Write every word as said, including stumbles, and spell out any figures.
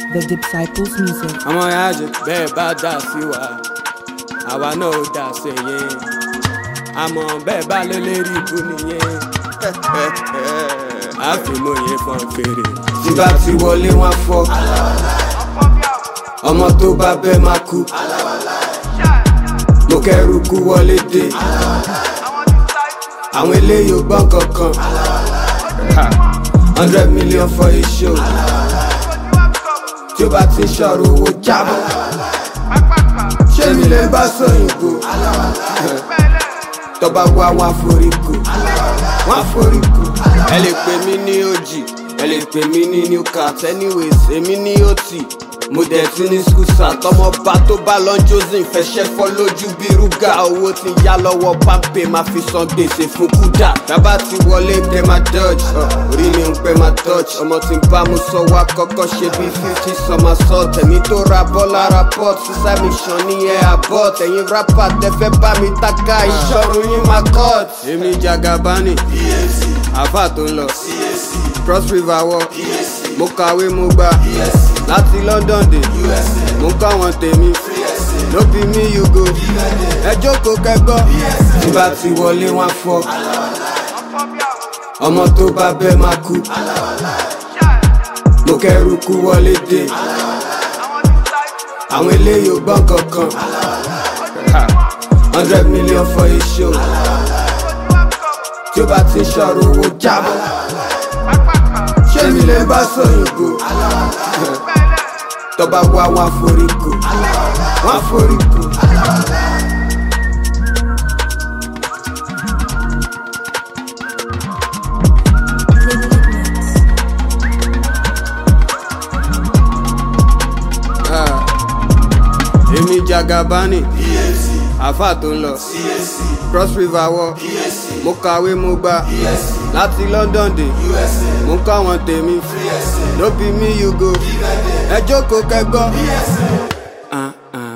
The Disciples Music. Ọmọ ìyá jẹ bẹ́ẹ̀ bá dà sí wa, àwa náà ò dà sí yẹn. Àmọ́ bẹ́ẹ̀ bá lé lérí ibú nìyẹn. Àfìmọ̀ yẹn fọ́n fèrè. Tí bá ti wọlé wọn fọ́, ọmọ tó bá bẹ́ẹ̀ máa kú. Mo kẹ́rù kú wọlé dé. Àwọn eléyìí ò gbọ́n kankan. Hundred million for a show. Tí ó bá ti ṣọ̀rọ̀ owó jábọ̀, ṣé mi lè bá sóyìnbó? Tọ́ba wá wọn àforíkò, wọn àforíkò. Ẹ lè pè mí ní ojì, ẹ lè pè mí ní new cat. Anyways, èmi ní oti, mo dẹ̀ ti ní skúsà. Tọmọ bá tó bá lọ josin fẹsẹ̀ fọ́ lójú bí rúgà. Owó ti yá lọ́wọ́ pápẹ́ máa fi san gbèsè fún kúdà. Tábà ti wọlé pé máa dodge, orí mi ń pẹ́ máa touch. Ọmọ tí ń bá mu sọ wá kọ́kọ́ ṣe bí fifty summer salt. Tẹ̀mí tó ra bọ́lá ra pot, sísá mi ṣan ní ẹ̀ àbọ̀. Tẹ̀yìn rápà tẹ́fẹ́ bá mi tákà ìṣọ́run yín máa cut. Èmi Jagabani, àfà tó ń lọ, Cross River wọ, mo kàwé mo gbà. Láti London dé, mo ń kọ́ wọn tèmi. No be me you go, ẹ jókòó kẹ́gbọ́. Tí bá ti wọlé wọn fọ́, ọmọ tó bá bẹ́ẹ̀ máa kú. Mo kẹ́rù kú wọlé dé. Àwọn eléyìí ò gbọ́n kankan. Hundred million for a show. Tí ó bá ti ṣọ̀rọ̀ owó jábọ̀, ṣé mi lè bá sóyìnbó? Tọ́ba wá wọn àforíkò, wọn àforíkò. Èmi Jagabani, àfà tó ń lọ, Cross River wọ, mo kàwé mo gbà. Láti London dé, mo ń kọ́ wọn tèmi. No be me you go, ẹ jókòó kẹ́gbọ́.